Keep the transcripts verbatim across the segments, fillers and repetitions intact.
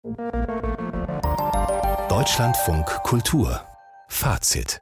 Deutschlandfunk Kultur Fazit.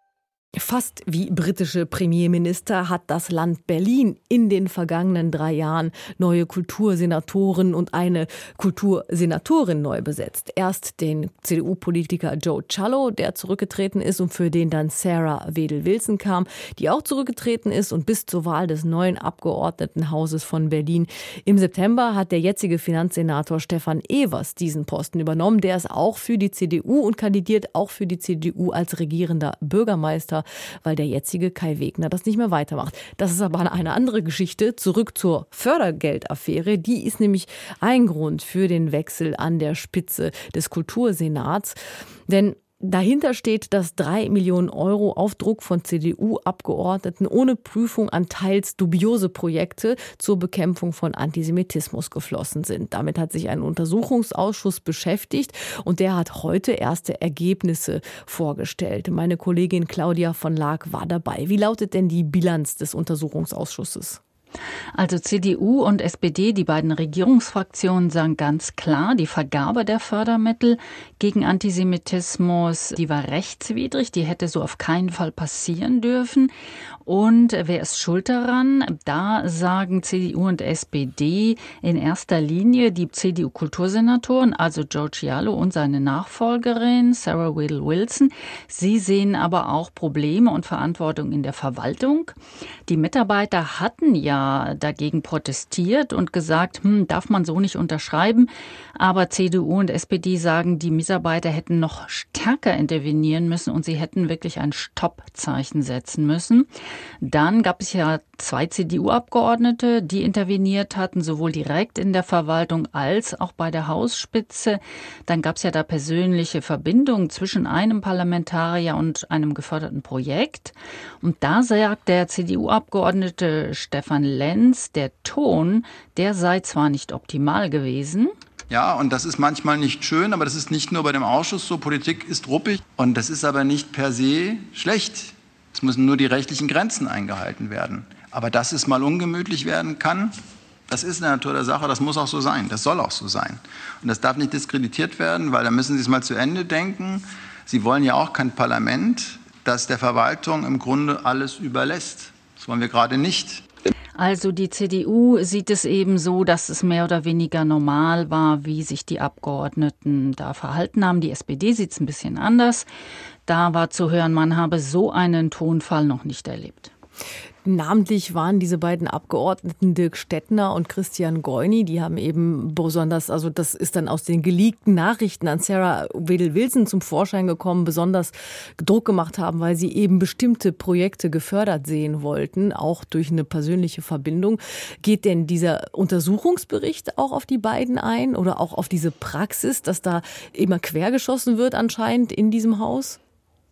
Fast wie britische Premierminister hat das Land Berlin in den vergangenen drei Jahren neue Kultursenatoren und eine Kultursenatorin neu besetzt. Erst den C D U-Politiker Joe Cialo, der zurückgetreten ist und für den dann Sarah Wedel-Wilson kam, die auch zurückgetreten ist und bis zur Wahl des neuen Abgeordnetenhauses von Berlin. Im September hat der jetzige Finanzsenator Stefan Evers diesen Posten übernommen. Der ist auch für die C D U und kandidiert auch für die C D U als regierender Bürgermeister, weil der jetzige Kai Wegner das nicht mehr weitermacht. Das ist aber eine andere Geschichte. Zurück zur Fördergeldaffäre. Die ist nämlich ein Grund für den Wechsel an der Spitze des Kultursenats. Denn dahinter steht, dass drei Millionen Euro auf Druck von C D U-Abgeordneten ohne Prüfung an teils dubiose Projekte zur Bekämpfung von Antisemitismus geflossen sind. Damit hat sich ein Untersuchungsausschuss beschäftigt und der hat heute erste Ergebnisse vorgestellt. Meine Kollegin Claudia von Laak war dabei. Wie lautet denn die Bilanz des Untersuchungsausschusses? Also C D U und S P D, die beiden Regierungsfraktionen, sagen ganz klar, die Vergabe der Fördermittel gegen Antisemitismus, die war rechtswidrig, die hätte so auf keinen Fall passieren dürfen. Und wer ist schuld daran? Da sagen C D U und S P D in erster Linie die C D U-Kultursenatoren, also Joe Cialo und seine Nachfolgerin Sarah Wedel-Wilson. Sie sehen aber auch Probleme und Verantwortung in der Verwaltung. Die Mitarbeiter hatten ja dagegen protestiert und gesagt, hm, darf man so nicht unterschreiben. Aber C D U und S P D sagen, die Mitarbeiter hätten noch stärker intervenieren müssen und sie hätten wirklich ein Stoppzeichen setzen müssen. Dann gab es ja zwei C D U-Abgeordnete, die interveniert hatten, sowohl direkt in der Verwaltung als auch bei der Hausspitze. Dann gab es ja da persönliche Verbindungen zwischen einem Parlamentarier und einem geförderten Projekt. Und da sagt der C D U-Abgeordnete Stefan Lenz, der Ton, der sei zwar nicht optimal gewesen. Ja, und das ist manchmal nicht schön, aber das ist nicht nur bei dem Ausschuss so. Politik ist ruppig und das ist aber nicht per se schlecht. Es müssen nur die rechtlichen Grenzen eingehalten werden. Aber dass es mal ungemütlich werden kann, das ist in der Natur der Sache, das muss auch so sein, das soll auch so sein. Und das darf nicht diskreditiert werden, weil da müssen Sie es mal zu Ende denken. Sie wollen ja auch kein Parlament, das der Verwaltung im Grunde alles überlässt. Das wollen wir gerade nicht. Also die C D U sieht es eben so, dass es mehr oder weniger normal war, wie sich die Abgeordneten da verhalten haben. Die S P D sieht es ein bisschen anders. Da war zu hören, man habe so einen Tonfall noch nicht erlebt. Namentlich waren diese beiden Abgeordneten Dirk Stettner und Christian Goyni. Die haben eben besonders, also das ist dann aus den geleakten Nachrichten an Sarah Wedel-Wilson zum Vorschein gekommen, besonders Druck gemacht haben, weil sie eben bestimmte Projekte gefördert sehen wollten, auch durch eine persönliche Verbindung. Geht denn dieser Untersuchungsbericht auch auf die beiden ein oder auch auf diese Praxis, dass da immer quergeschossen wird anscheinend in diesem Haus?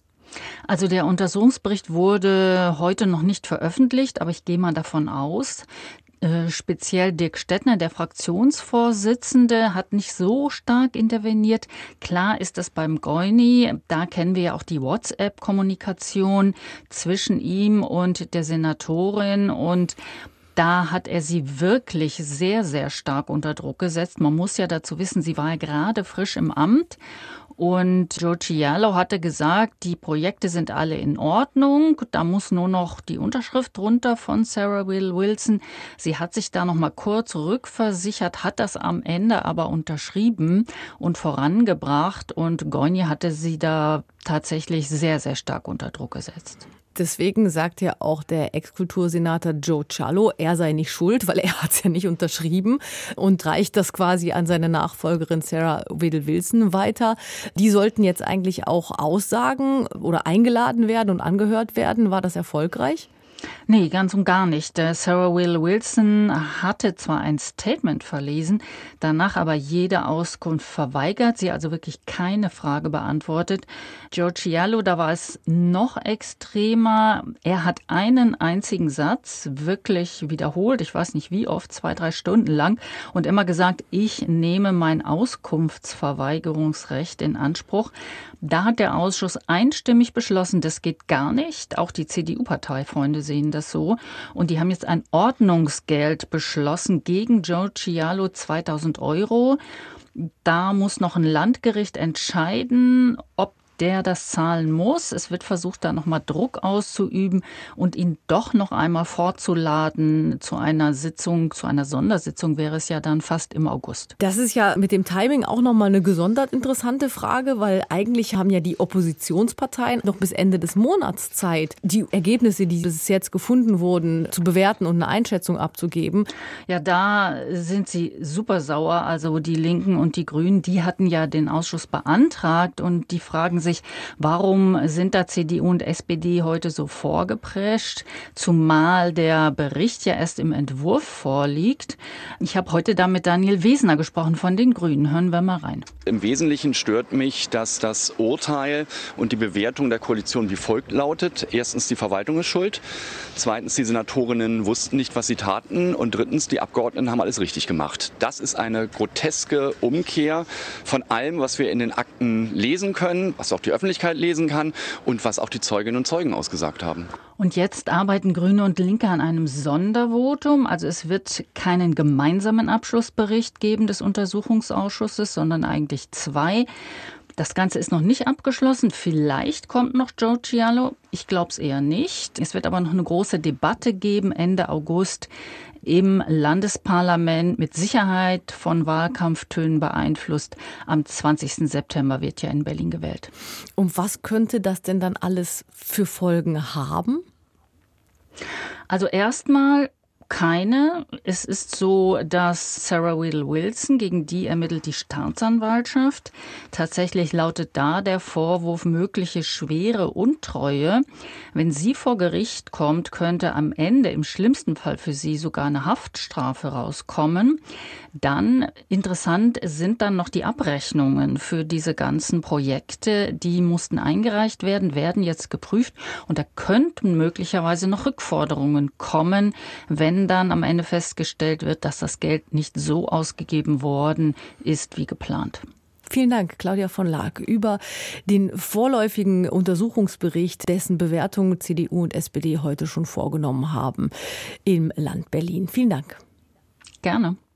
Also der Untersuchungsbericht wurde heute noch nicht veröffentlicht, aber ich gehe mal davon aus, äh, speziell Dirk Stettner, der Fraktionsvorsitzende, hat nicht so stark interveniert. Klar ist das beim Goyni, da kennen wir ja auch die WhatsApp-Kommunikation zwischen ihm und der Senatorin und da hat er sie wirklich sehr, sehr stark unter Druck gesetzt. Man muss ja dazu wissen, sie war ja gerade frisch im Amt. Und Joe Cialo hatte gesagt, die Projekte sind alle in Ordnung. Da muss nur noch die Unterschrift drunter von Sarah Wedel-Wilson. Sie hat sich da noch mal kurz rückversichert, hat das am Ende aber unterschrieben und vorangebracht. Und Goyni hatte sie da tatsächlich sehr, sehr stark unter Druck gesetzt. Deswegen sagt ja auch der Ex-Kultursenator Joe Cialo, er sei nicht schuld, weil er hat es ja nicht unterschrieben und reicht das quasi an seine Nachfolgerin Sarah Wedel-Wilson weiter. Die sollten jetzt eigentlich auch aussagen oder eingeladen werden und angehört werden. War das erfolgreich? Nee, ganz und gar nicht. Sarah Wedel-Wilson hatte zwar ein Statement verlesen, danach aber jede Auskunft verweigert. Sie also wirklich keine Frage beantwortet. Joe Cialo, da war es noch extremer. Er hat einen einzigen Satz wirklich wiederholt. Ich weiß nicht wie oft, zwei, drei Stunden lang und immer gesagt, ich nehme mein Auskunftsverweigerungsrecht in Anspruch. Da hat der Ausschuss einstimmig beschlossen, das geht gar nicht. Auch die C D U-Parteifreunde sehen das so. Und die haben jetzt ein Ordnungsgeld beschlossen gegen Joe Cialo, zweitausend Euro. Da muss noch ein Landgericht entscheiden, ob der das zahlen muss. Es wird versucht, da nochmal Druck auszuüben und ihn doch noch einmal vorzuladen zu einer Sitzung, zu einer Sondersitzung wäre es ja dann fast im August. Das ist ja mit dem Timing auch nochmal eine gesondert interessante Frage, weil eigentlich haben ja die Oppositionsparteien noch bis Ende des Monats Zeit, die Ergebnisse, die bis jetzt gefunden wurden, zu bewerten und eine Einschätzung abzugeben. Ja, da sind sie super sauer. Also die Linken und die Grünen, die hatten ja den Ausschuss beantragt und die fragen sich, warum sind da C D U und S P D heute so vorgeprescht, zumal der Bericht ja erst im Entwurf vorliegt. Ich habe heute da mit Daniel Wesner gesprochen von den Grünen. Hören wir mal rein. Im Wesentlichen stört mich, dass das Urteil und die Bewertung der Koalition wie folgt lautet. Erstens, die Verwaltung ist schuld. Zweitens, die Senatorinnen wussten nicht, was sie taten. Und drittens, die Abgeordneten haben alles richtig gemacht. Das ist eine groteske Umkehr von allem, was wir in den Akten lesen können, was auch die Öffentlichkeit lesen kann und was auch die Zeuginnen und Zeugen ausgesagt haben. Und jetzt arbeiten Grüne und Linke an einem Sondervotum. Also es wird keinen gemeinsamen Abschlussbericht geben des Untersuchungsausschusses, sondern eigentlich zwei. Das Ganze ist noch nicht abgeschlossen. Vielleicht kommt noch Joe Cialo. Ich glaube es eher nicht. Es wird aber noch eine große Debatte geben Ende August im Landesparlament, mit Sicherheit von Wahlkampftönen beeinflusst. Am zwanzigsten September wird ja in Berlin gewählt. Und was könnte das denn dann alles für Folgen haben? Also erstmal keine. Es ist so, dass Sarah Whittle Wilson, gegen die ermittelt die Staatsanwaltschaft. Tatsächlich lautet da der Vorwurf mögliche schwere Untreue. Wenn sie vor Gericht kommt, könnte am Ende im schlimmsten Fall für sie sogar eine Haftstrafe rauskommen. Dann, interessant sind dann noch die Abrechnungen für diese ganzen Projekte. Die mussten eingereicht werden, werden jetzt geprüft. Und da könnten möglicherweise noch Rückforderungen kommen, wenn dann am Ende festgestellt wird, dass das Geld nicht so ausgegeben worden ist wie geplant. Vielen Dank, Claudia von Laak, über den vorläufigen Untersuchungsbericht, dessen Bewertung C D U und S P D heute schon vorgenommen haben im Land Berlin. Vielen Dank. Gerne.